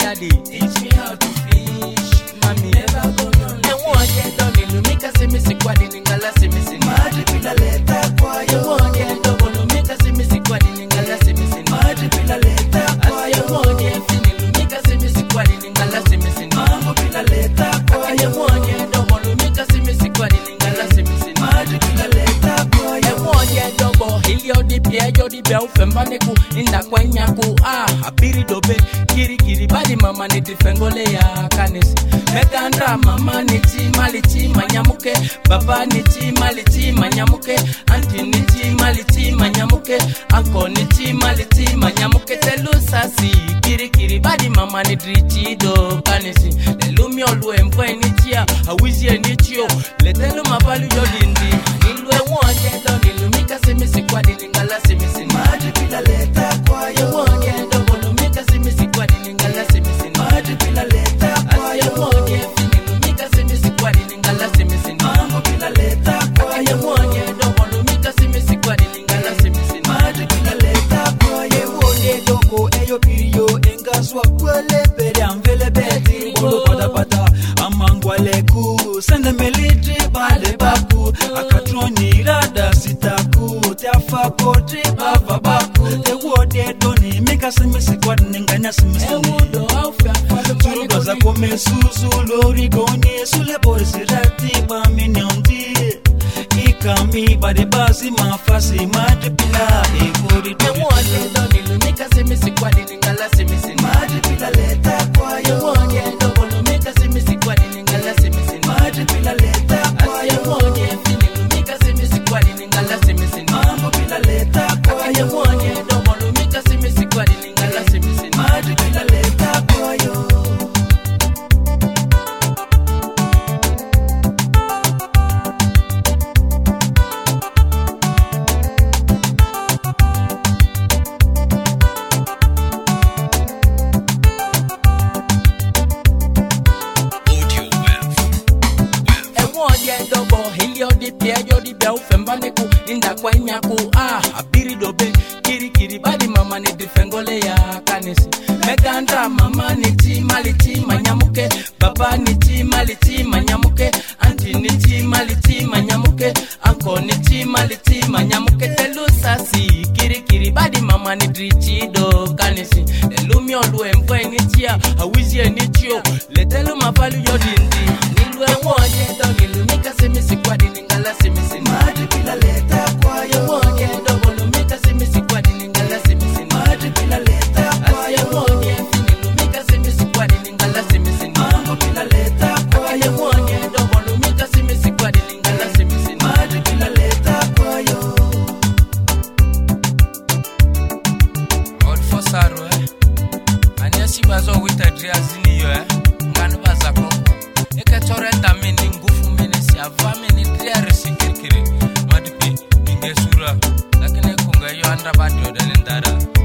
daddy, teach me how to fish. Mommy, never go no. And one day done ilumika simi sikwadi ningala simi sini. Madri pila leta kwa yo. And one day done ilumika simi sikwadi ningala simi sini. Madri pila leta kwa yo. And one day fini ilumika simi sikwadi ningala simi sini. Mambo pila leta kwa yo. And one day done ilumika simi sikwadi ningala simi sini. Madri pila leta kwa yo. And one day done hilio di pia yo di bia ufembaneku inda kwa nyaku abiri dobe kiri badi mama ni difengole ya kanisi megandra mama ni ti mali ti manyamuke baba ni ti mali ti manyamuke anti ni ti mali ti manyamuke anko ni ti mali ti manyamuke telu sasi kiri badi mama ni drichi do kanisi lelumi olwe mfwe ni tia awizi ni tio letelu mabalu yo dindi ilwe wonje do nilumika semisi kwa diningala semisi Madri pila leta kwa yo. wonje do bolumika semisi kwa diningala semisi Madri pila leta kwa yo. wonje finilumika semisi kwa diningala semisi Mambo pila leta kwa yo. wonje do bolumika semisi kwa diningala semisi Madri pila leta kwa yo. Wode doko eyo piriyo engaswa kwele pere amvele beti bolo pata amangwale ku sende military bale baku akatroni rada sitaku tafa potri baba baku te wode doni mika semisi kwa ninganya semisi emudo aufya Turudo za kome suzu lori goni sule borisirati ba minyondi ikami bade basi mafasi madri pila ekori wonje do nilumika semisi kwa diningala semisi Madri pila leta kwa yo. wonje do bolumika semisi kwa diningala semisi Madri pila leta kwa yo. wonje finilumika semisi kwa diningala semisi Mambo pila leta kwa yo. wonje do bolumika semisi kwa diningala semisi Madri pila leta kwa yo. wonje do bo hilio di pia yo di bia ufembaneku inda kwa nyaku abiri dobe kiri badi mama ni difengole ya kanisi megandra mama ni ti mali ti manyamuke baba ni ti mali ti manyamuke anti ni ti mali ti manyamuke anko ni ti mali ti manyamuke telu sasi kiri badi mama ni drichi do kanisi elumi olwe mfwe ni tia awizi ni tio letelu mabalu yo dindi nilwe wonje do nilumika semisi kwa diningala semisi Madri pila leta kwa yo. wonje do bolumika semisi kwa diningala semisi Madri pila leta kwa yo. wonje finilumika semisi kwa diningala semisi Mambo pila leta kwa yo. wonje do bolumika semisi kwa diningala semisi Madri pila leta kwa yo. Old for Saro, Anyasi bazo wita driazini yo, nganu bazako. Eke torenta mini ngufu mini si ava mini driarisi kirikiri. Madipi, inge sura, lakini kunga yo anda badio dalendara.